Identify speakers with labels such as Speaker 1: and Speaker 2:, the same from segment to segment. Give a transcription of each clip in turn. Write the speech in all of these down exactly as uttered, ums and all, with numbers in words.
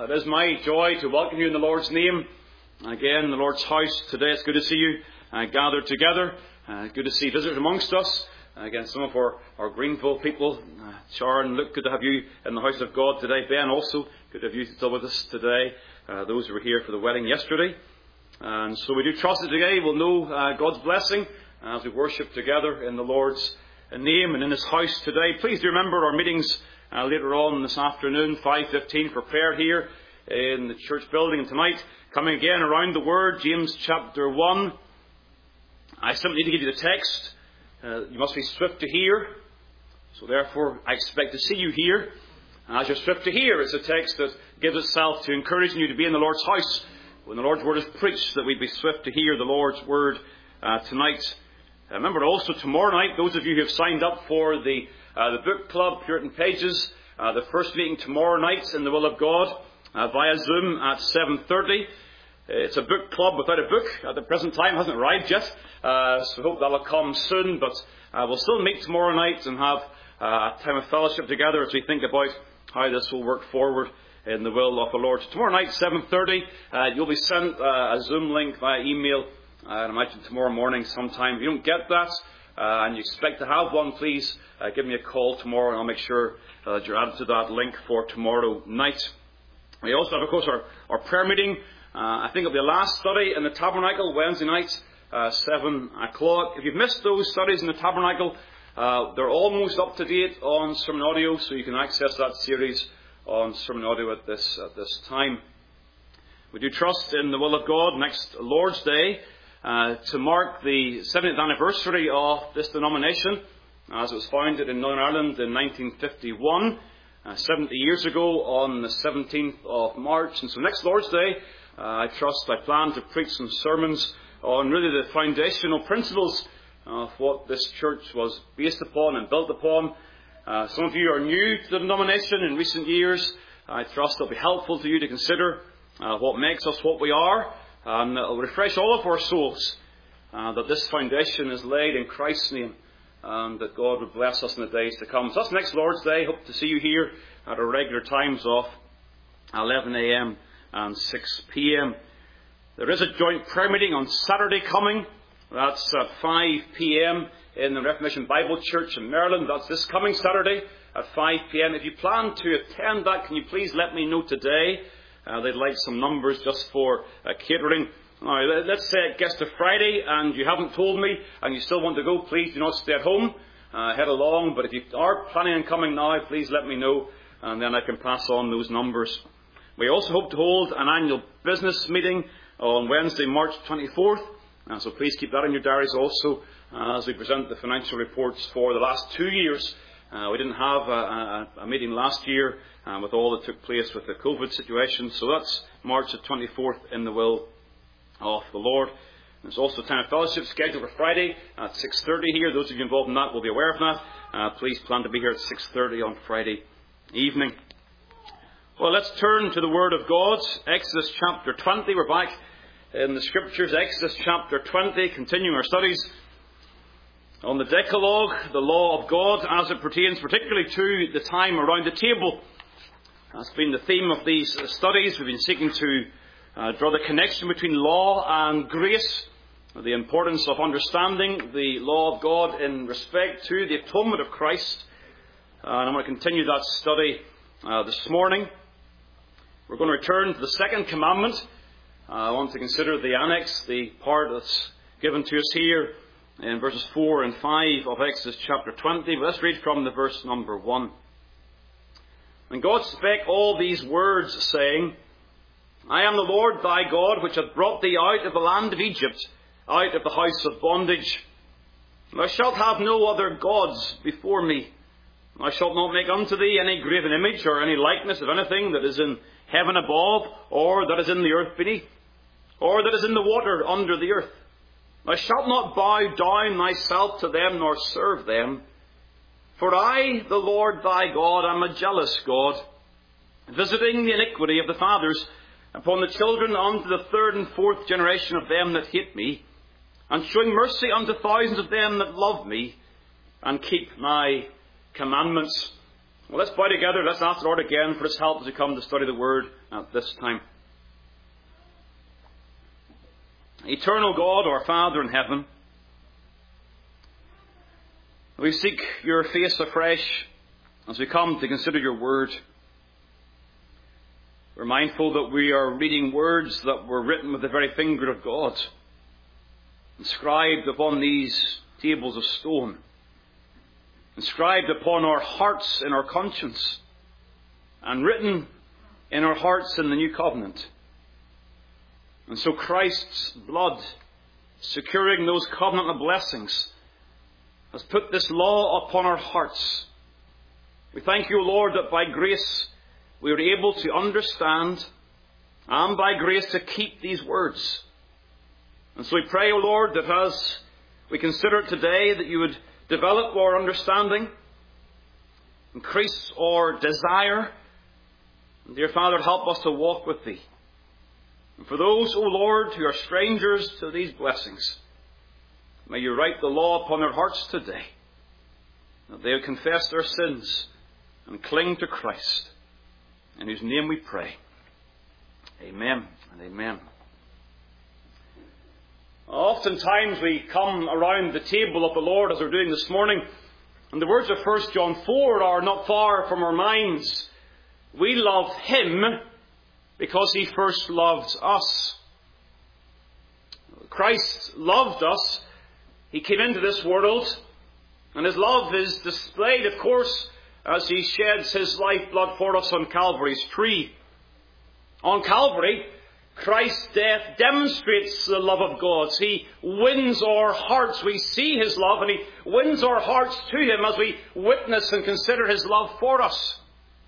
Speaker 1: It is my joy to welcome you in the Lord's name. Again, in the Lord's house today. It's good to see you uh, gathered together. Uh, good to see visitors amongst us. Uh, again, some of our, our Greenville people. Uh, Sharon, Luke, good to have you in the house of God today. Ben, also, good to have you still with us today. Uh, those who were here for the wedding yesterday. And so we do trust that today we'll know uh, God's blessing as we worship together in the Lord's name and in His house today. Please do remember our meetings uh, later on this afternoon, five fifteen for prayer here in the church building. And tonight, coming again around the Word, James chapter one. I simply need to give you the text. Uh, you must be swift to hear. So therefore, I expect to see you here. And as you're swift to hear, it's a text that gives itself to encouraging you to be in the Lord's house when the Lord's Word is preached, that we be swift to hear the Lord's Word uh, tonight. Uh, remember also tomorrow night, those of you who have signed up for the uh, the book club, Puritan Pages, uh, the first meeting tomorrow night in the will of God uh, via Zoom at seven thirty. It's a book club without a book at the present time. It hasn't arrived yet, uh, so I hope that will come soon. But uh, we'll still meet tomorrow night and have uh, a time of fellowship together as we think about how this will work forward in the will of the Lord. Tomorrow night, seven thirty, uh, you'll be sent uh, a Zoom link via email. Uh, I imagine tomorrow morning sometime. If you don't get that uh, and you expect to have one, please uh, give me a call tomorrow and I'll make sure uh, that you're added to that link for tomorrow night. We also have, of course, our, our prayer meeting. Uh, I think it'll be the last study in the Tabernacle, Wednesday night, uh, seven o'clock. If you've missed those studies in the Tabernacle, uh, they're almost up to date on Sermon Audio, so you can access that series on Sermon Audio at this at this time. We do trust in the will of God next Lord's Day uh, to mark the seventieth anniversary of this denomination, as it was founded in Northern Ireland in nineteen fifty-one, uh, seventy years ago on the seventeenth of March. And so next Lord's Day, uh, I trust, I plan to preach some sermons on really the foundational principles of what this church was based upon and built upon. Uh, some of you are new to the denomination in recent years. I trust it'll be helpful to you to consider uh, what makes us what we are, and it'll refresh all of our souls uh, that this foundation is laid in Christ's name, and that God will bless us in the days to come. So that's next Lord's Day. Hope to see you here at our regular times of eleven a.m. and six p.m. There is a joint prayer meeting on Saturday coming. That's at five p.m. in the Reformation Bible Church in Maryland. That's this coming Saturday at five p.m. If you plan to attend that, can you please let me know today? Uh, they'd like some numbers just for uh, catering. Now, let's say it gets to Friday and you haven't told me and you still want to go, please do not stay at home. Uh, head along. But if you are planning on coming now, please let me know and then I can pass on those numbers. We also hope to hold an annual business meeting on Wednesday, March twenty-fourth. Uh, so please keep that in your diaries also uh, as we present the financial reports for the last two years. Uh, we didn't have a, a, a meeting last year uh, with all that took place with the COVID situation. So that's March the twenty-fourth in the will of the Lord. There's also a time of fellowship scheduled for Friday at six thirty here. Those of you involved in that will be aware of that. Uh, please plan to be here at six thirty on Friday evening. Well, let's turn to the Word of God. Exodus chapter twenty. We're back in the Scriptures. Exodus chapter twenty. Continuing our studies on the Decalogue, the law of God, as it pertains particularly to the time around the table. That's been the theme of these studies. We've been seeking to uh, draw the connection between law and grace, the importance of understanding the law of God in respect to the atonement of Christ. Uh, and I'm going to continue that study uh, this morning. We're going to return to the second commandment. Uh, I want to consider the annex, the part that's given to us here in verses four and five of Exodus chapter twenty. But let's read from the verse number one. And God spake all these words, saying, I am the Lord thy God, which hath brought thee out of the land of Egypt, out of the house of bondage. Thou shalt have no other gods before me. Thou shalt not make unto thee any graven image or any likeness of anything that is in heaven above, or that is in the earth beneath, or that is in the water under the earth. Thou shalt not bow down thyself to them, nor serve them. For I, the Lord thy God, am a jealous God, visiting the iniquity of the fathers upon the children unto the third and fourth generation of them that hate me, and showing mercy unto thousands of them that love me, and keep my commandments. Well, let's bow together. Let's ask the Lord again for His help as we come to study the Word at this time. Eternal God, our Father in heaven, we seek your face afresh as we come to consider your Word. We're mindful that we are reading words that were written with the very finger of God, inscribed upon these tables of stone, inscribed upon our hearts and our conscience, and written in our hearts in the new covenant. And so Christ's blood, securing those covenantal blessings, has put this law upon our hearts. We thank you, Lord, that by grace we are able to understand, and by grace to keep these words. And so we pray, O Lord, that as we consider it today, that you would develop our understanding, increase our desire, and dear Father, help us to walk with Thee. And for those, O Lord, who are strangers to these blessings, may you write the law upon their hearts today, that they would confess their sins and cling to Christ, in whose name we pray. Amen and amen. Oftentimes we come around the table of the Lord as we're doing this morning, and the words of First John four are not far from our minds. We love Him because He first loved us. Christ loved us. He came into this world, and His love is displayed, of course, as He sheds His lifeblood for us on Calvary's tree. On Calvary, Christ's death demonstrates the love of God. He wins our hearts. We see His love, and He wins our hearts to Him as we witness and consider His love for us.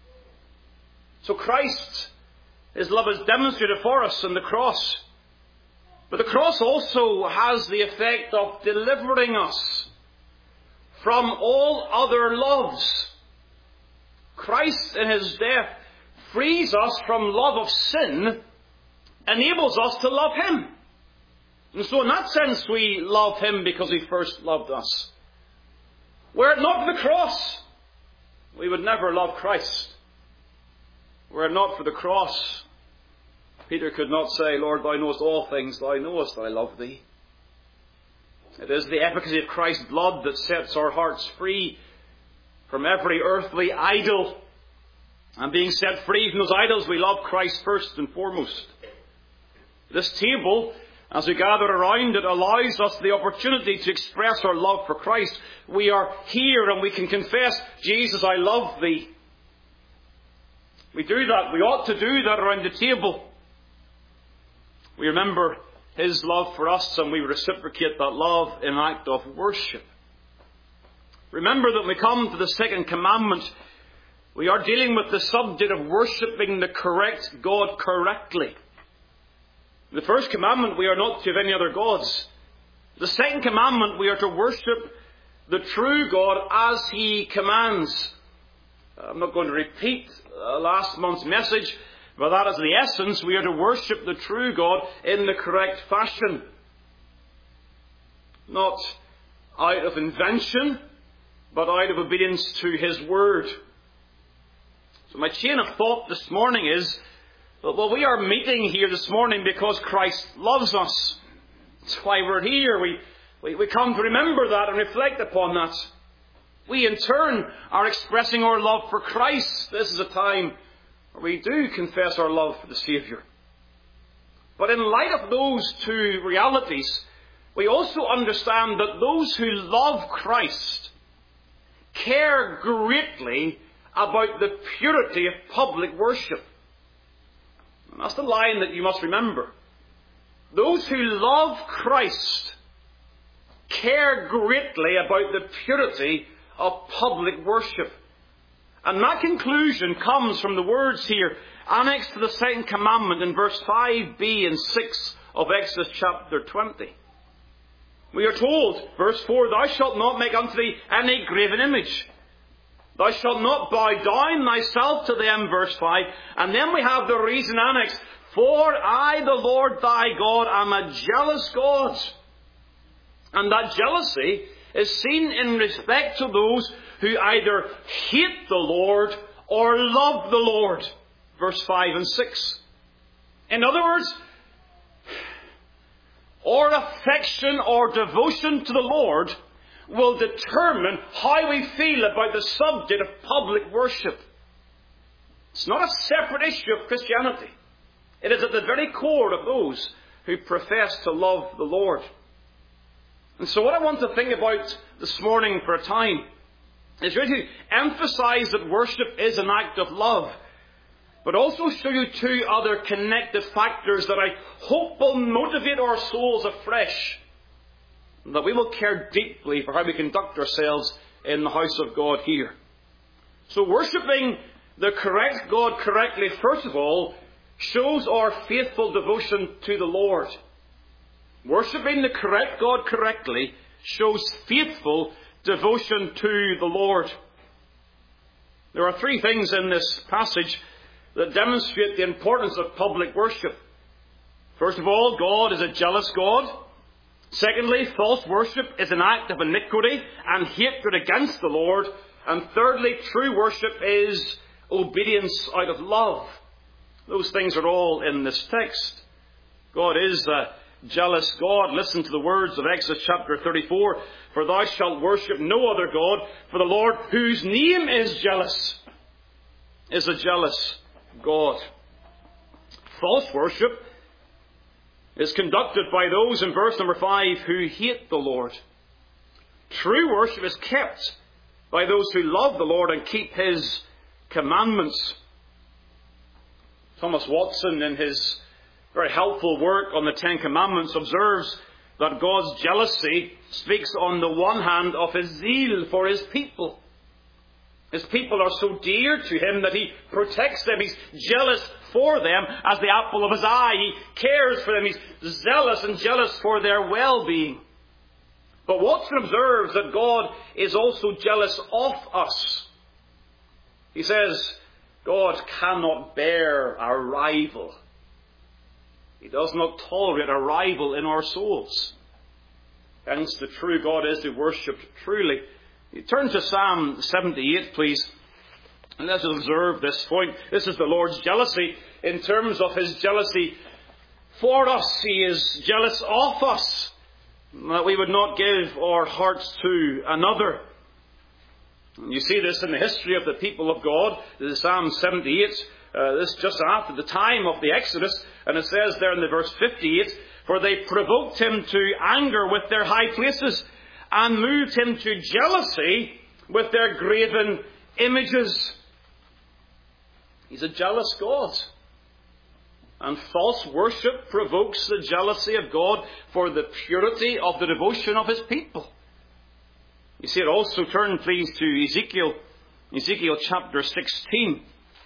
Speaker 1: So Christ, His love is demonstrated for us on the cross. But the cross also has the effect of delivering us from all other loves. Christ in His death frees us from love of sin, enables us to love Him. And so in that sense we love Him because He first loved us. Were it not for the cross, we would never love Christ. Were it not for the cross, Peter could not say, Lord, Thou knowest all things, Thou knowest I love Thee. It is the efficacy of Christ's blood that sets our hearts free from every earthly idol. And being set free from those idols, we love Christ first and foremost. This table, as we gather around it, allows us the opportunity to express our love for Christ. We are here and we can confess, Jesus, I love Thee. We do that. We ought to do that around the table. We remember His love for us and we reciprocate that love in an act of worship. Remember that when we come to the second commandment, we are dealing with the subject of worshipping the correct God correctly. The first commandment, we are not to have any other gods. The second commandment, we are to worship the true God as He commands. I'm not going to repeat uh, last month's message, but that is the essence. We are to worship the true God in the correct fashion. Not out of invention, but out of obedience to His word. So my chain of thought this morning is, well, we are meeting here this morning because Christ loves us. That's why we're here. We, we, we come to remember that and reflect upon that. We in turn are expressing our love for Christ. This is a time where we do confess our love for the Saviour. But in light of those two realities, we also understand that those who love Christ care greatly about the purity of public worship. And that's the line that you must remember. Those who love Christ care greatly about the purity of public worship. And that conclusion comes from the words here annexed to the second commandment in verse five b and six of Exodus chapter twenty. We are told, verse four, Thou shalt not make unto thee any graven image. Thou shalt not bow down thyself to them, verse five. And then we have the reason annexed. For I, the Lord thy God, am a jealous God. And that jealousy is seen in respect to those who either hate the Lord or love the Lord. Verse five and six. In other words, our affection or devotion to the Lord will determine how we feel about the subject of public worship. It's not a separate issue of Christianity. It is at the very core of those who profess to love the Lord. And so what I want to think about this morning for a time is really to emphasize that worship is an act of love, but also show you two other connected factors that I hope will motivate our souls afresh, and that we will care deeply for how we conduct ourselves in the house of God here. So worshipping the correct God correctly, first of all, shows our faithful devotion to the Lord. Worshipping the correct God correctly shows faithful devotion to the Lord. There are three things in this passage that demonstrate the importance of public worship. First of all, God is a jealous God. Secondly, false worship is an act of iniquity and hatred against the Lord. And thirdly, true worship is obedience out of love. Those things are all in this text. God is a jealous God. Listen to the words of Exodus chapter thirty-four. For thou shalt worship no other God, for the Lord, whose name is jealous, is a jealous God. False worship is conducted by those in verse number five who hate the Lord. True worship is kept by those who love the Lord and keep His commandments. Thomas Watson, in his very helpful work on the Ten Commandments, observes that God's jealousy speaks on the one hand of His zeal for His people. His people are so dear to Him that He protects them. He's jealous for them as the apple of His eye. He cares for them. He's zealous and jealous for their well-being. But Watson observes that God is also jealous of us. He says, God cannot bear a rival. He does not tolerate a rival in our souls. Hence, the true God is to be worshipped truly. You turn to Psalm seventy-eight, please. And let's observe this point. This is the Lord's jealousy. In terms of His jealousy for us, He is jealous of us, that we would not give our hearts to another. You see this in the history of the people of God. This is Psalm seventy-eight. Uh, this just after the time of the Exodus. And it says there in the verse fifty-eight, for they provoked Him to anger with their high places, and moved Him to jealousy with their graven images. He's a jealous God. And false worship provokes the jealousy of God for the purity of the devotion of His people. You see it also. Turn please to Ezekiel, Ezekiel chapter sixteen.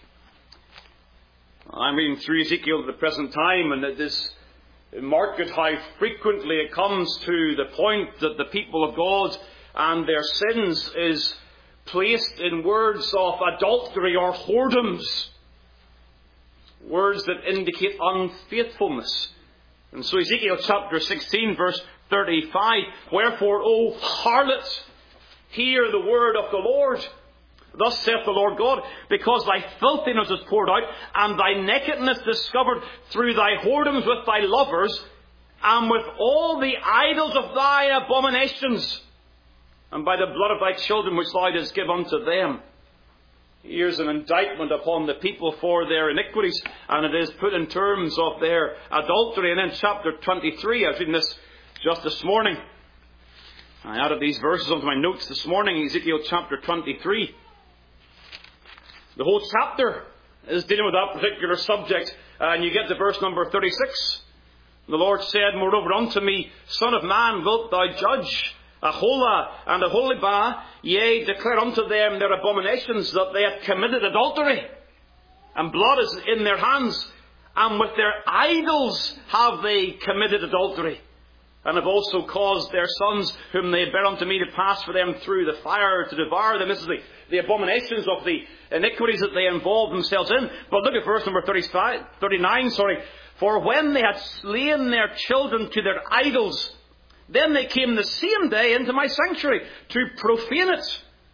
Speaker 1: I'm reading through Ezekiel at the present time, and it is marked how frequently it comes to the point that the people of God and their sins is placed in words of adultery or whoredoms. Words that indicate unfaithfulness. And so Ezekiel chapter sixteen verse thirty-five, wherefore, O harlot, hear the word of the Lord. Thus saith the Lord God, because thy filthiness is poured out, and thy nakedness discovered through thy whoredoms with thy lovers, and with all the idols of thy abominations, and by the blood of thy children which thou didst give unto them. Here's an indictment upon the people for their iniquities, and it is put in terms of their adultery. And in chapter twenty-three, I was reading this just this morning. I added these verses onto my notes this morning, Ezekiel chapter twenty-three. The whole chapter is dealing with that particular subject. And you get to verse number thirty-six. The Lord said, moreover unto me, Son of man, wilt thou judge Aholah and Aholibah? Yea, declare unto them their abominations, that they have committed adultery, and blood is in their hands, and with their idols have they committed adultery, and have also caused their sons, whom they bear unto me, to pass for them through the fire to devour them. This is the, the abominations of the iniquities that they involve themselves in. But look at verse number thirty-five, thirty-nine, sorry. For when they had slain their children to their idols, then they came the same day into my sanctuary to profane it,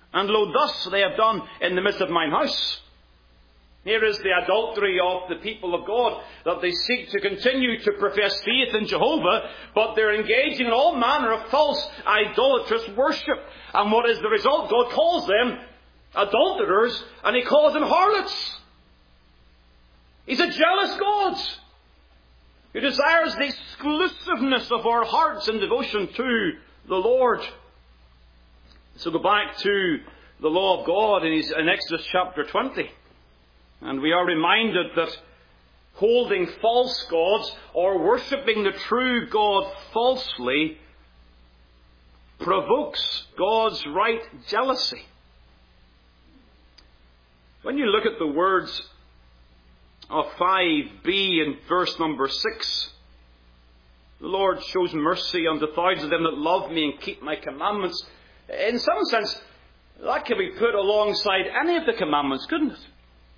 Speaker 1: And lo, thus they have done in the midst of mine house. Here is the adultery of the people of God, that they seek to continue to profess faith in Jehovah, but they're engaging in all manner of false, idolatrous worship. And what is the result? God calls them adulterers, and He calls them harlots. He's a jealous God who desires the exclusiveness of our hearts in devotion to the Lord. So go back to the law of God in, his, in Exodus chapter twenty. And we are reminded that holding false gods or worshipping the true God falsely provokes God's right jealousy. When you look at the words of five b in verse number six, the Lord shows mercy unto thousands of them that love me and keep my commandments. In some sense, that could be put alongside any of the commandments, couldn't it?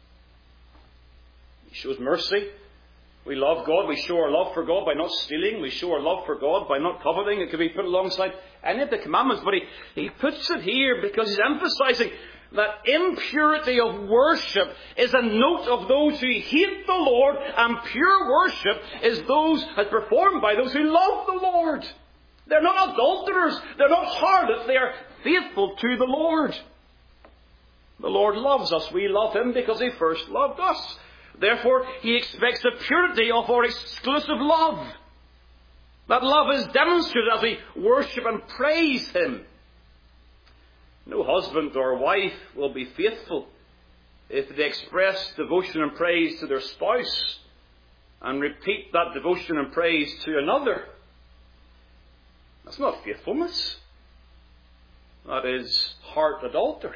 Speaker 1: He shows mercy. We love God. We show our love for God by not stealing. We show our love for God by not coveting. It could be put alongside any of the commandments. But he, he puts it here because he's emphasizing that impurity of worship is a note of those who hate the Lord, and pure worship is those as performed by those who love the Lord. They're not adulterers. They're not harlots. They are faithful to the Lord. The Lord loves us. We love Him because He first loved us. Therefore, He expects the purity of our exclusive love. That love is demonstrated as we worship and praise Him. No husband or wife will be faithful if they express devotion and praise to their spouse and repeat that devotion and praise to another. That's not faithfulness. That is heart adultery.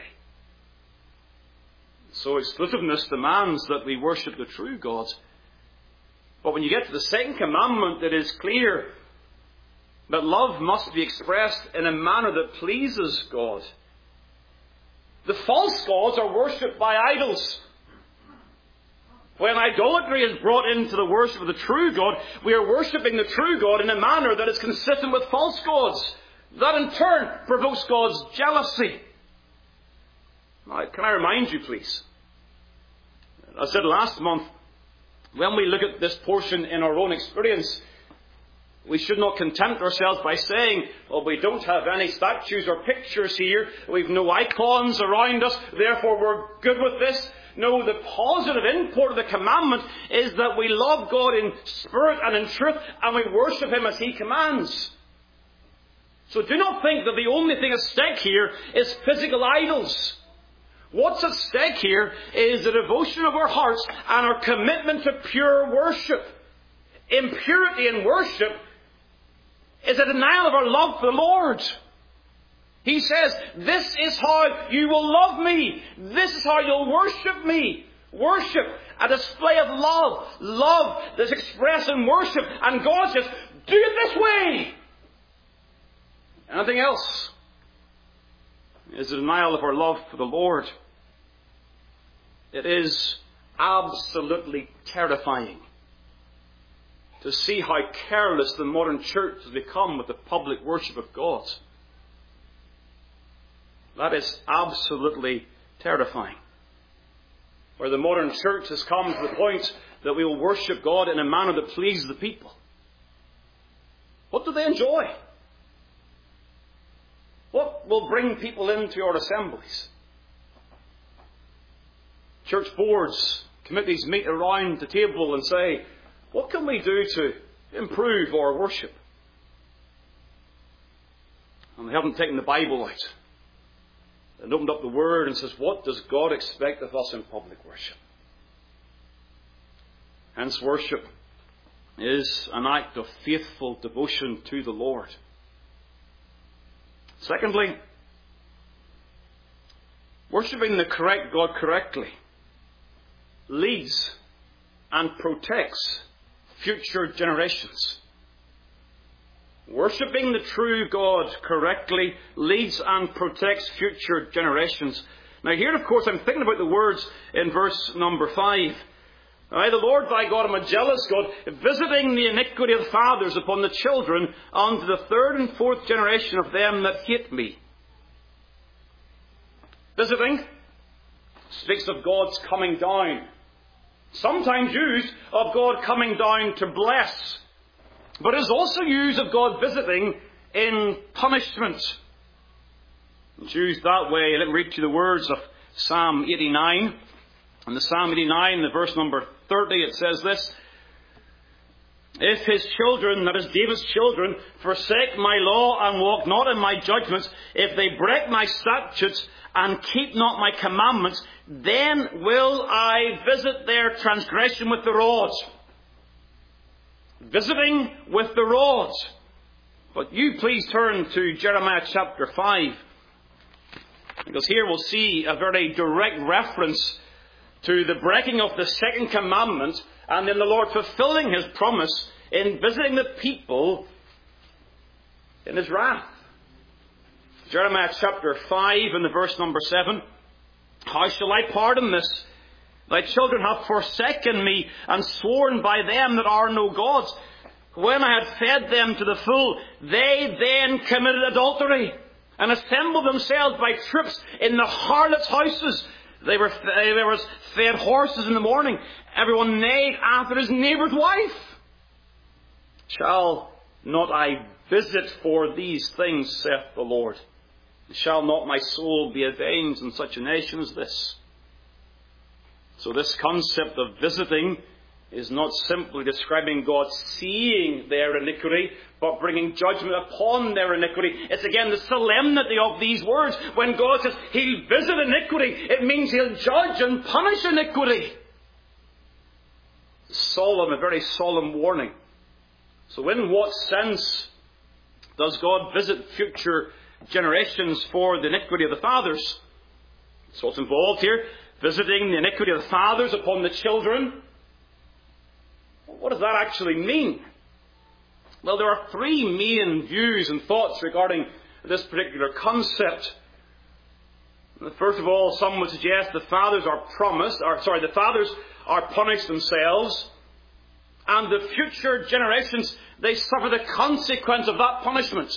Speaker 1: So exclusiveness demands that we worship the true God. But when you get to the second commandment, it is clear that love must be expressed in a manner that pleases God. The false gods are worshipped by idols. When idolatry is brought into the worship of the true God, we are worshipping the true God in a manner that is consistent with false gods. That in turn provokes God's jealousy. Now, can I remind you, please? I said last month, when we look at this portion in our own experience, we should not content ourselves by saying, well, we don't have any statues or pictures here. We've no icons around us. Therefore, we're good with this. No, the positive import of the commandment is that we love God in spirit and in truth, and we worship Him as He commands. So do not think that the only thing at stake here is physical idols. What's at stake here is the devotion of our hearts and our commitment to pure worship. Impurity in worship is a denial of our love for the Lord. He says, this is how you will love me. This is how you'll worship me. Worship, a display of love. Love that's expressed in worship. And God says, do it this way. Anything else is a denial of our love for the Lord. It is absolutely terrifying to see how careless the modern church has become with the public worship of God. That is absolutely terrifying. Where the modern church has come to the point that we will worship God in a manner that pleases the people. What do they enjoy? What will bring people into our assemblies? Church boards, committees meet around the table and say, what can we do to improve our worship? And they haven't taken the Bible out and opened up the Word and says, what does God expect of us in public worship? Hence, worship is an act of faithful devotion to the Lord. Secondly, worshipping the correct God correctly leads and protects future generations. Worshipping the true God correctly leads and protects future generations. Now here, of course, I'm thinking about the words in verse number five. I, the Lord thy God, am a jealous God, visiting the iniquity of the fathers upon the children unto the third and fourth generation of them that hate me. visiting speaks of God's coming down. Sometimes used of God coming down to bless. But it is also used of God visiting in punishment. It's used that way. Let me read to you the words of Psalm eighty-nine. In the Psalm eighty-nine, the verse number thirty, it says this: If his children, that is David's children, forsake my law and walk not in my judgments, if they break my statutes and keep not my commandments, then will I visit their transgression with the rod. Visiting with the rod. But you please turn to Jeremiah chapter five. Because here we'll see a very direct reference to the breaking of the second commandment, and then the Lord fulfilling his promise in visiting the people in his wrath. Jeremiah chapter five and the verse number seven. How shall I pardon this? Thy children have forsaken me and sworn by them that are no gods. When I had fed them to the full, they then committed adultery and assembled themselves by troops in the harlots' houses. They were, there was fed horses in the morning. Everyone neighed after his neighbour's wife. Shall not I visit for these things, saith the Lord? Shall not my soul be avenged in such a nation as this? So this concept of visiting is not simply describing God seeing their iniquity, but bringing judgment upon their iniquity. It's again the solemnity of these words. When God says he'll visit iniquity, it means he'll judge and punish iniquity. Solemn, a very solemn warning. So in what sense does God visit future generations for the iniquity of the fathers? So what's involved here? Visiting the iniquity of the fathers upon the children. What does that actually mean? Well, there are three main views and thoughts regarding this particular concept. First of all, some would suggest the fathers are promised, or sorry, the fathers are punished themselves, and the future generations, they suffer the consequence of that punishment.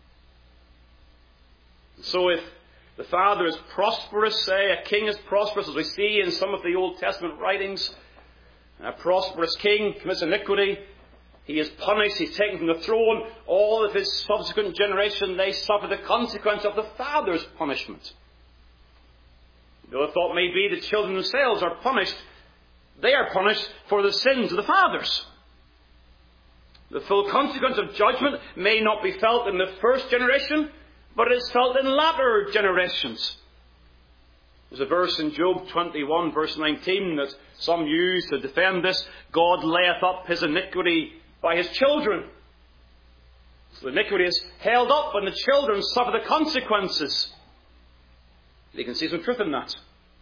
Speaker 1: So if the father is prosperous, say a king is prosperous, as we see in some of the Old Testament writings, a prosperous king commits iniquity, he is punished, he's taken from the throne. All of his subsequent generation, they suffer the consequence of the father's punishment. The other thought may be the children themselves are punished. They are punished for the sins of the fathers. The full consequence of judgment may not be felt in the first generation, but it is felt in latter generations. There's a verse in Job twenty-one, verse nineteen, that some use to defend this. God layeth up his iniquity by his children. So the iniquity is held up and the children suffer the consequences. You can see some truth in that.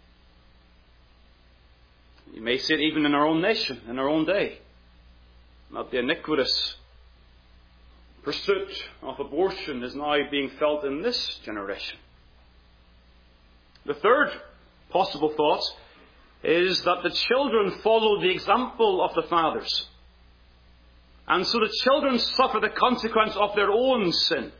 Speaker 1: You may see it even in our own nation, in our own day. That the iniquitous pursuit of abortion is now being felt in this generation. The third possible thought is that the children follow the example of the fathers. And so the children suffer the consequence of their own sin.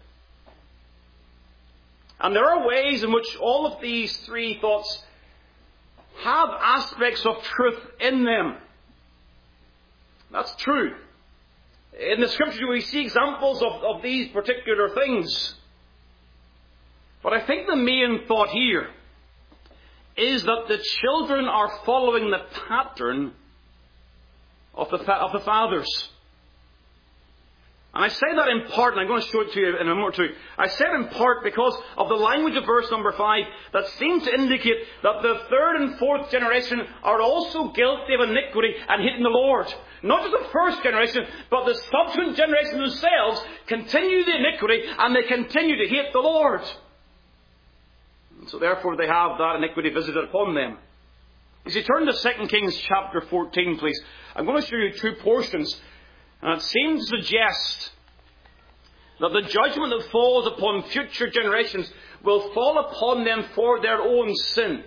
Speaker 1: And there are ways in which all of these three thoughts have aspects of truth in them. That's true. In the Scripture we see examples of, of these particular things. But I think the main thought here is that the children are following the pattern of the, fa- of the fathers. And I say that in part, and I'm going to show it to you in a moment or two. I say it in part because of the language of verse number five that seems to indicate that the third and fourth generation are also guilty of iniquity and hating the Lord. Not just the first generation, but the subsequent generation themselves continue the iniquity and they continue to hate the Lord. And so therefore they have that iniquity visited upon them. As you turn to Second Kings chapter fourteen, please, I'm going to show you two portions. And it seems to suggest that the judgment that falls upon future generations will fall upon them for their own sin.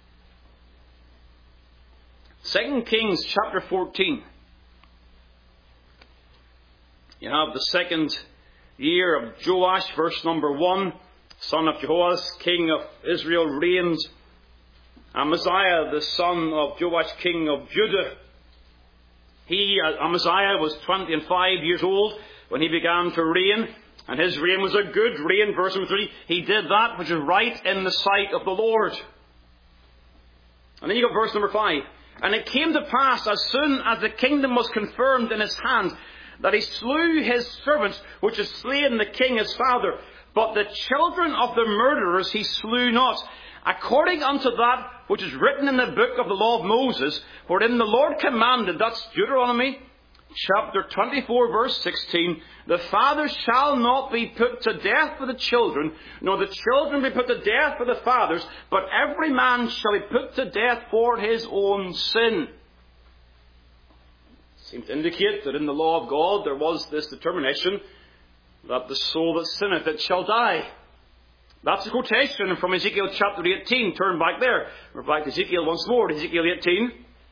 Speaker 1: Second Kings chapter fourteen. You have the second year of Joash, verse number one. son of Jehoahaz, king of Israel, reigned. Amaziah, the son of Joash, king of Judah. He, Amaziah, was twenty and five years old when he began to reign. And his reign was a good reign. Verse number three. He did that which is right in the sight of the Lord. And then you got verse number five. And it came to pass, as soon as the kingdom was confirmed in his hand, that he slew his servants, which had slain the king his father. But the children of the murderers he slew not, according unto that which is written in the book of the law of Moses, wherein the Lord commanded, that's Deuteronomy chapter twenty-four, verse sixteen, the father shall not be put to death for the children, nor the children be put to death for the fathers, but every man shall be put to death for his own sin. Seems to indicate that in the law of God there was this determination that the soul that sinneth, it shall die. That's a quotation from Ezekiel chapter eighteen. Turn back there. We're back to Ezekiel once more. Ezekiel eighteen.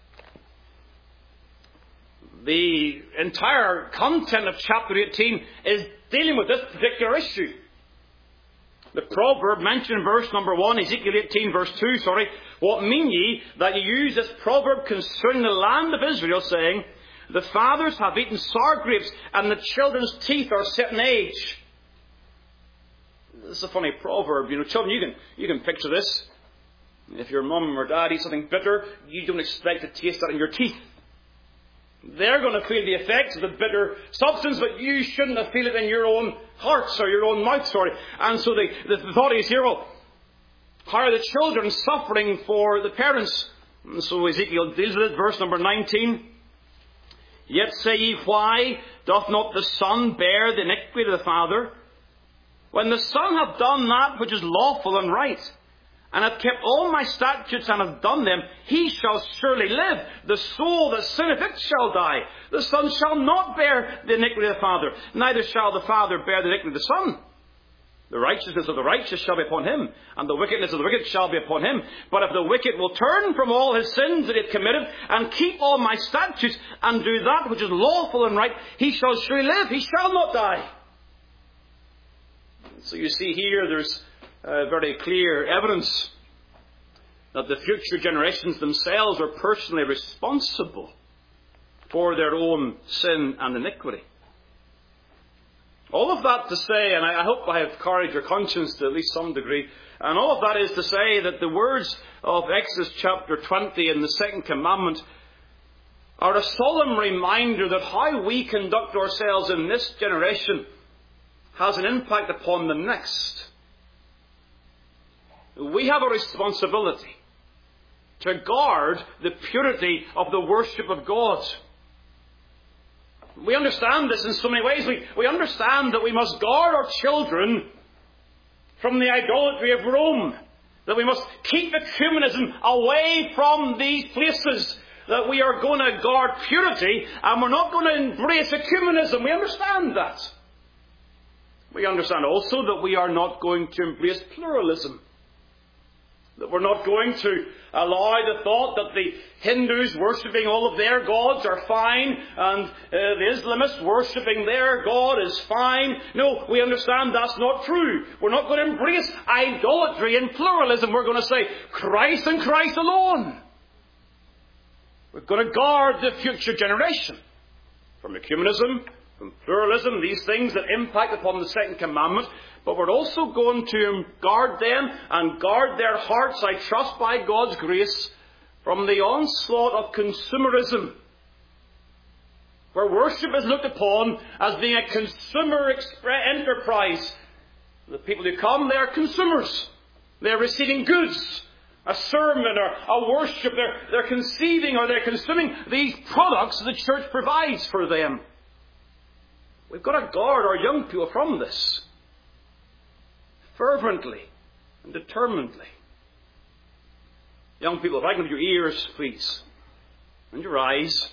Speaker 1: The entire content of chapter eighteen is dealing with this particular issue. The proverb mentioned in verse number one, Ezekiel eighteen verse two, sorry, what mean ye that ye use this proverb concerning the land of Israel, saying, the fathers have eaten sour grapes, and the children's teeth are set in age. This is a funny proverb. You know, children, you can, you can picture this. If your mum or dad eats something bitter, you don't expect to taste that in your teeth. They're going to feel the effects of the bitter substance, but you shouldn't have feel it in your own hearts or your own mouth, sorry. And so the, the thought is here, well, how are the children suffering for the parents? And so Ezekiel deals with it, verse number nineteen. Yet say ye, why doth not the son bear the iniquity of the father? When the son hath done that which is lawful and right, and hath kept all my statutes and hath done them, he shall surely live. The soul that sinneth, it shall die. The son shall not bear the iniquity of the father, neither shall the father bear the iniquity of the son. The righteousness of the righteous shall be upon him, and the wickedness of the wicked shall be upon him. But if the wicked will turn from all his sins that he hath committed, and keep all my statutes, and do that which is lawful and right, he shall surely live. He shall not die. So you see here, there's uh, very clear evidence that the future generations themselves are personally responsible for their own sin and iniquity. All of that to say, and I hope I have carried your conscience to at least some degree, and all of that is to say that the words of Exodus chapter twenty and the second commandment are a solemn reminder that how we conduct ourselves in this generation has an impact upon the next. We have a responsibility to guard the purity of the worship of God. We understand this in so many ways. We, we understand that we must guard our children from the idolatry of Rome. That we must keep ecumenism away from these places. That we are going to guard purity and we're not going to embrace ecumenism. We understand that. We understand also that we are not going to embrace pluralism. That we're not going to allow the thought that the Hindus worshipping all of their gods are fine and uh, the Islamists worshipping their God is fine. No, we understand that's not true. We're not going to embrace idolatry and pluralism. We're going to say Christ and Christ alone. We're going to guard the future generation from ecumenism, from pluralism, these things that impact upon the second commandment. But we're also going to guard them and guard their hearts, I trust by God's grace, from the onslaught of consumerism, where worship is looked upon as being a consumer enterprise. The people who come, they are consumers. They're receiving goods, a sermon or a worship. They're, they're conceiving or they're consuming these products the church provides for them. We've got to guard our young people from this. Fervently and determinedly. Young people, if I can have your ears, please, and your eyes.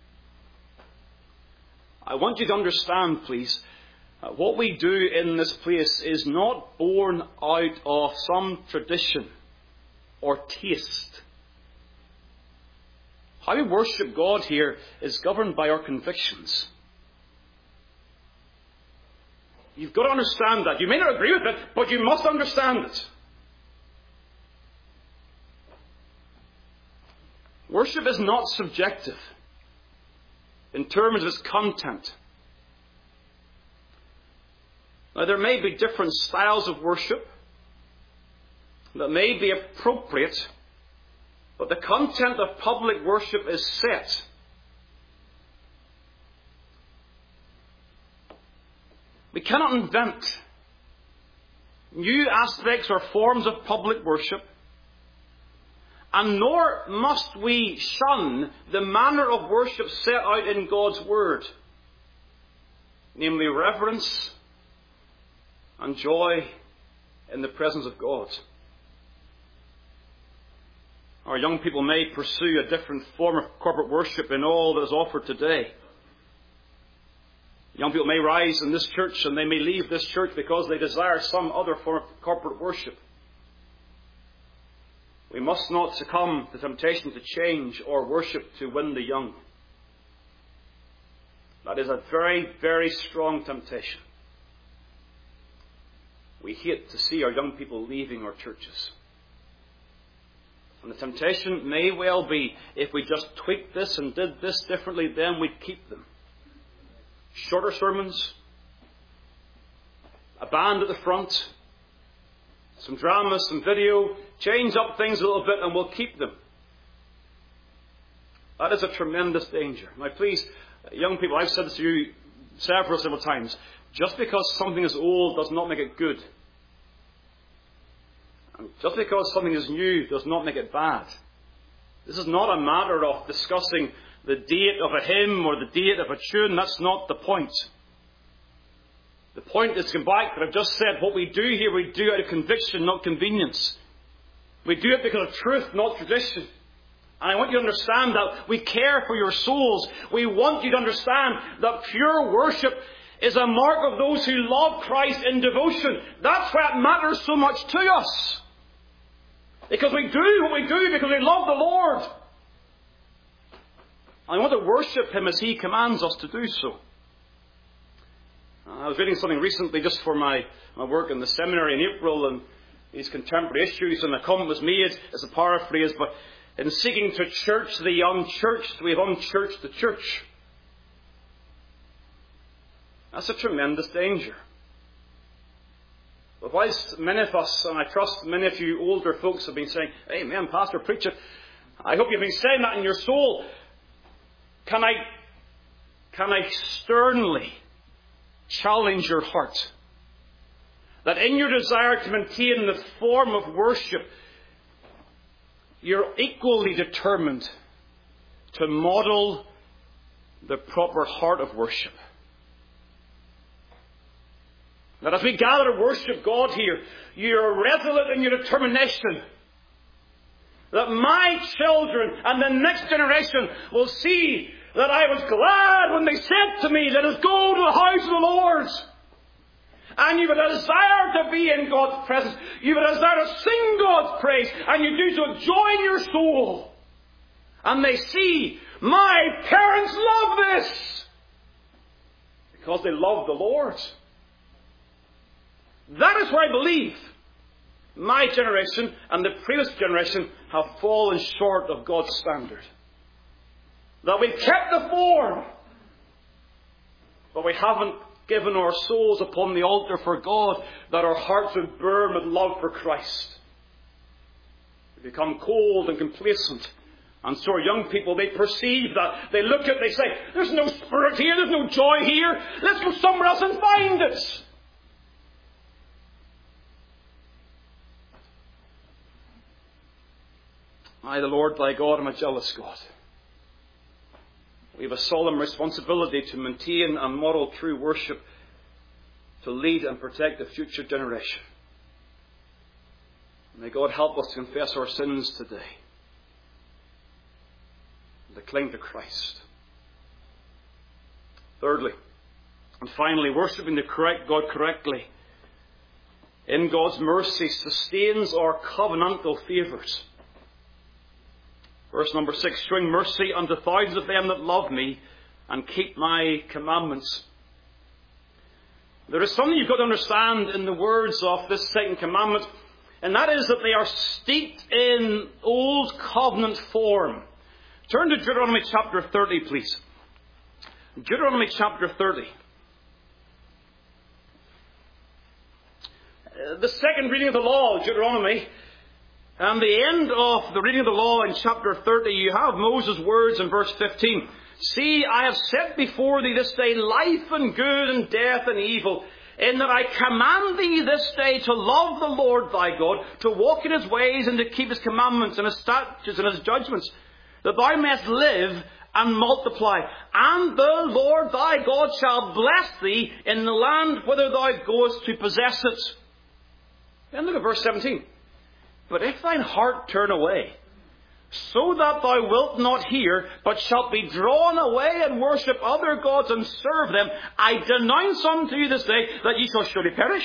Speaker 1: I want you to understand, please, uh, what we do in this place is not born out of some tradition or taste. How we worship God here is governed by our convictions. You've got to understand that. You may not agree with it, but you must understand it. Worship is not subjective in terms of its content. Now, there may be different styles of worship that may be appropriate, but the content of public worship is set. We cannot invent new aspects or forms of public worship, and nor must we shun the manner of worship set out in God's Word, namely reverence and joy in the presence of God. Our young people may pursue a different form of corporate worship in all that is offered today. Young people may rise in this church and they may leave this church because they desire some other form of corporate worship. We must not succumb to temptation to change or worship to win the young. That is a very, very strong temptation. We hate to see our young people leaving our churches. And the temptation may well be, if we just tweaked this and did this differently, then we'd keep them. Shorter sermons, a band at the front, some drama, some video, change up things a little bit and we'll keep them. That is a tremendous danger. Now please, young people, I've said this to you several, several times. Just because something is old does not make it good. And just because something is new does not make it bad. This is not a matter of discussing the date of a hymn or the date of a tune. That's not the point. The point is to come back that I've just said. What we do here, we do out of conviction, not convenience. We do it because of truth, not tradition. And I want you to understand that we care for your souls. We want you to understand that pure worship is a mark of those who love Christ in devotion. That's why it matters so much to us. Because we do what we do because we love the Lord. I want to worship Him as He commands us to do so. I was reading something recently just for my, my work in the seminary in April and these contemporary issues, and a comment was made as a paraphrase, but in seeking to church the unchurched, we have unchurched the church. That's a tremendous danger. But whilst many of us, and I trust many of you older folks have been saying, "Amen, Pastor, preach it," I hope you've been saying that in your soul. Can I, can I sternly challenge your heart that in your desire to maintain the form of worship, you're equally determined to model the proper heart of worship. That as we gather to worship God here, you're resolute in your determination that my children and the next generation will see that I was glad when they said to me, "Let us go to the house of the Lord." And you would desire to be in God's presence. You would desire to sing God's praise. And you do so joy in your soul. And they see, my parents love this. Because they love the Lord. That is where I believe my generation and the previous generation have fallen short of God's standard. That we've kept the form, but we haven't given our souls upon the altar for God, that our hearts would burn with love for Christ. We become cold and complacent. And so our young people, they perceive that. They look at it, they say, "There's no spirit here, there's no joy here. Let's go somewhere else and find it." I, the Lord thy God, am a jealous God. We have a solemn responsibility to maintain and model true worship, to lead and protect the future generation. May God help us to confess our sins today, and to cling to Christ. Thirdly, and finally, worshipping the correct God correctly in God's mercy sustains our covenantal favours. Verse number six, showing mercy unto thousands of them that love me and keep my commandments. There is something you've got to understand in the words of this second commandment, and that is that they are steeped in Old Covenant form. Turn to Deuteronomy chapter thirty, please. Deuteronomy chapter thirty. Uh, the second reading of the law, Deuteronomy, and the end of the reading of the law in chapter thirty, you have Moses' words in verse fifteen. See, I have set before thee this day life and good and death and evil, in that I command thee this day to love the Lord thy God, to walk in his ways and to keep his commandments and his statutes and his judgments, that thou mayest live and multiply. And the Lord thy God shall bless thee in the land whither thou goest to possess it. Then look at verse seventeen. But if thine heart turn away, so that thou wilt not hear, but shalt be drawn away and worship other gods and serve them, I denounce unto you this day that ye shall surely perish.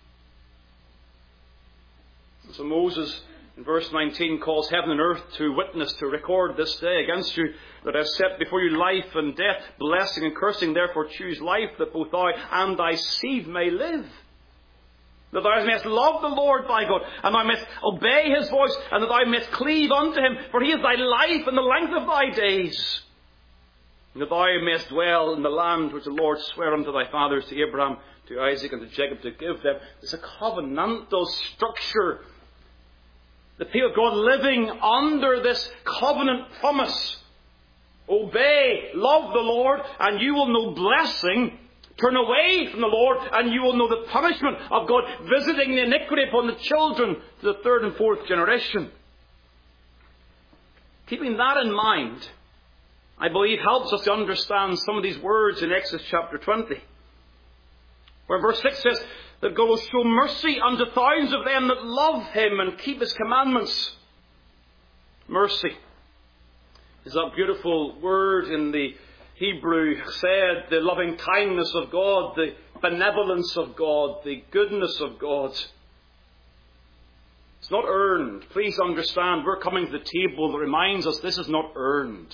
Speaker 1: So Moses, in verse nineteen, calls heaven and earth to witness, to record this day against you, that I have set before you life and death, blessing and cursing. Therefore choose life, that both thou and thy seed may live. That thou mayest love the Lord thy God, and thou mayest obey his voice, and that thou mayest cleave unto him, for he is thy life and the length of thy days. And that thou mayest dwell in the land which the Lord sware unto thy fathers, to Abraham, to Isaac, and to Jacob, to give them. It's a covenantal structure. The people of God living under this covenant promise. Obey, love the Lord, and you will know blessing. Turn away from the Lord, and you will know the punishment of God, visiting the iniquity upon the children to the third and fourth generation. Keeping that in mind, I believe helps us to understand some of these words in Exodus chapter twenty. Where verse six says that God will show mercy unto thousands of them that love him and keep his commandments. Mercy is that beautiful word in the Hebrew said, the loving kindness of God, the benevolence of God, the goodness of God. It's not earned. Please understand, we're coming to the table that reminds us this is not earned.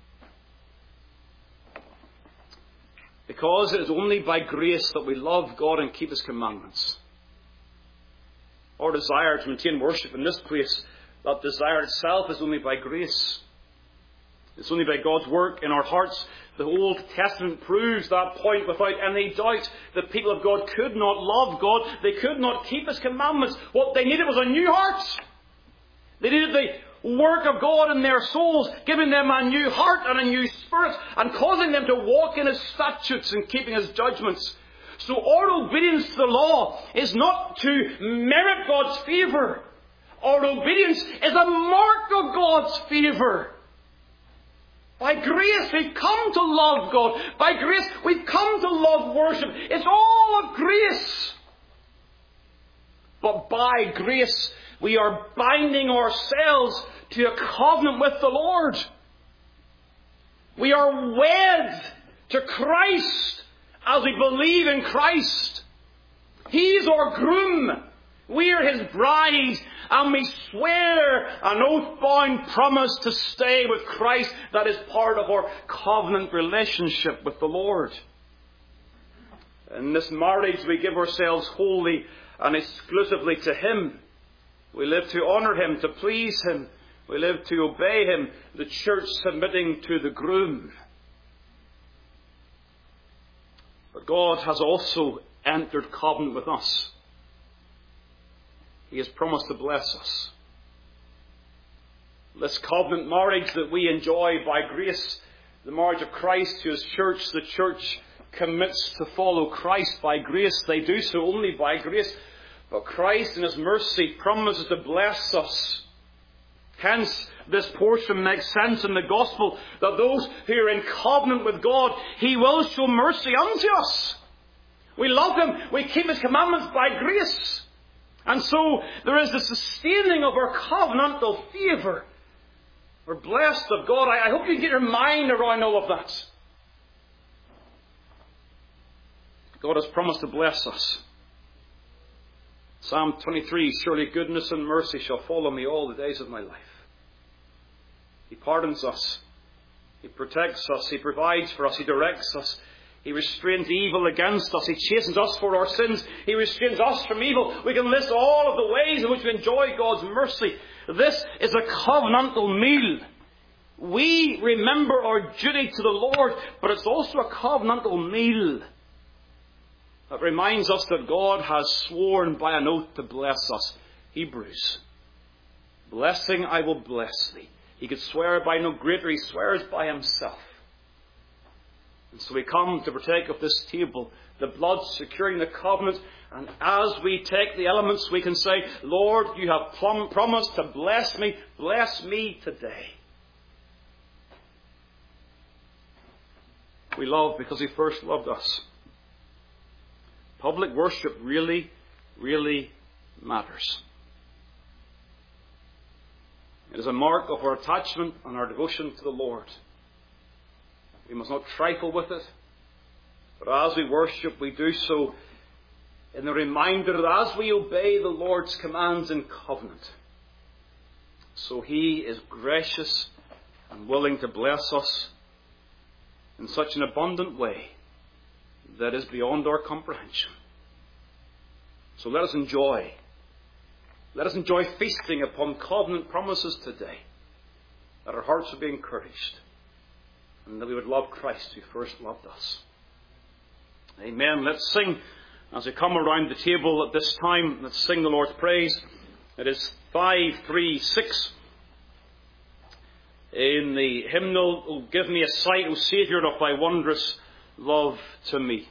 Speaker 1: Because it is only by grace that we love God and keep his commandments. Our desire to maintain worship in this place, that desire itself is only by grace. It's only by God's work in our hearts. The Old Testament proves that point without any doubt. The people of God could not love God. They could not keep his commandments. What they needed was a new heart. They needed the work of God in their souls, giving them a new heart and a new spirit, and causing them to walk in his statutes and keeping his judgments. So our obedience to the law is not to merit God's favour. Our obedience is a mark of God's favour. By grace we've come to love God. By grace we've come to love worship. It's all of grace. But by grace we are binding ourselves to a covenant with the Lord. We are wed to Christ as we believe in Christ. He's our groom. We are his bride, and we swear an oath-bound promise to stay with Christ. That is part of our covenant relationship with the Lord. In this marriage, we give ourselves wholly and exclusively to him. We live to honour him, to please him. We live to obey him, the church submitting to the groom. But God has also entered covenant with us. He has promised to bless us. This covenant marriage that we enjoy by grace, the marriage of Christ to his church, the church commits to follow Christ by grace. They do so only by grace. But Christ in his mercy promises to bless us. Hence, this portion makes sense in the gospel, that those who are in covenant with God, he will show mercy unto us. We love him. We keep his commandments by grace. And so there is the sustaining of our covenantal favour. We're blessed of God. I, I hope you can get your mind around all of that. God has promised to bless us. Psalm twenty-three, surely goodness and mercy shall follow me all the days of my life. He pardons us. He protects us. He provides for us. He directs us. He restrains evil against us. He chastens us for our sins. He restrains us from evil. We can list all of the ways in which we enjoy God's mercy. This is a covenantal meal. We remember our duty to the Lord, but it's also a covenantal meal that reminds us that God has sworn by an oath to bless us. Hebrews. Blessing I will bless thee. He could swear by no greater. He swears by himself. And so we come to partake of this table, the blood securing the covenant. And as we take the elements, we can say, Lord, you have plum- promised to bless me. Bless me today. We love because he first loved us. Public worship really, really matters. It is a mark of our attachment and our devotion to the Lord. We must not trifle with it. But as we worship, we do so in the reminder that as we obey the Lord's commands in covenant, so he is gracious and willing to bless us in such an abundant way that is beyond our comprehension. So let us enjoy. Let us enjoy feasting upon covenant promises today, that our hearts will be encouraged, and that we would love Christ who first loved us. Amen. Let's sing as we come around the table at this time. Let's sing the Lord's praise. It is five three six. In the hymnal, "Oh, give me a sight, O Saviour, of thy wondrous love to me."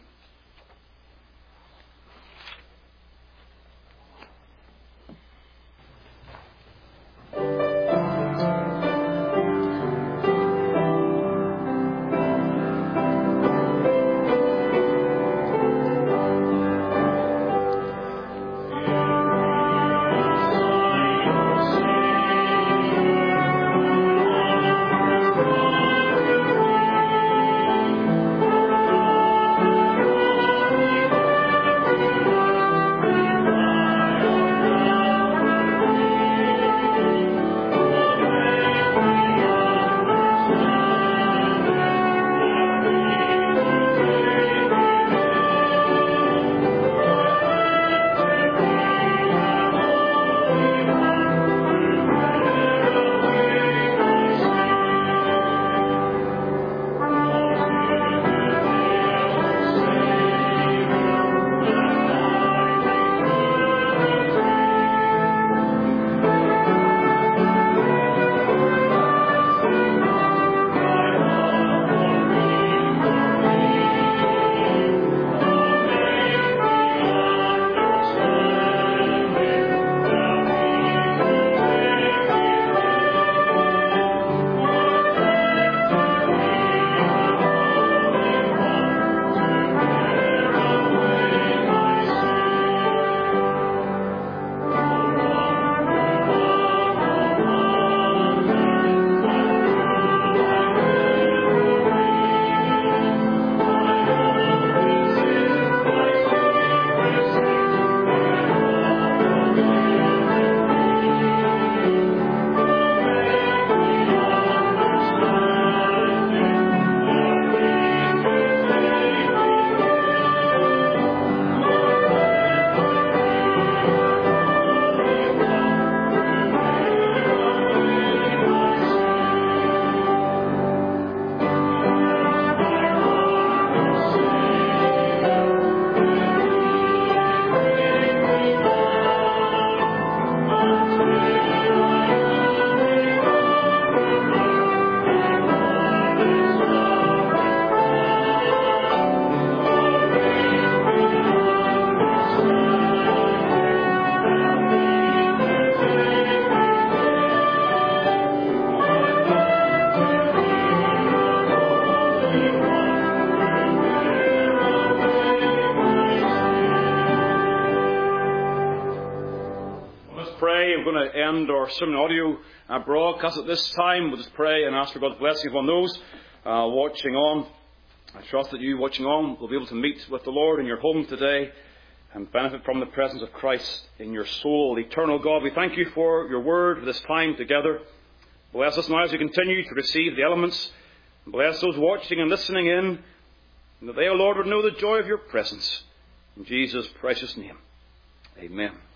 Speaker 1: End our sermon audio uh, broadcast at this time. We'll just pray and ask for God's blessing upon those uh, watching on. I trust that you watching on will be able to meet with the Lord in your home today and benefit from the presence of Christ in your soul. Eternal God, we thank you for your word for this time together. Bless us now as we continue to receive the elements. Bless those watching and listening in. And that they, O Lord, would know the joy of your presence. In Jesus' precious name. Amen.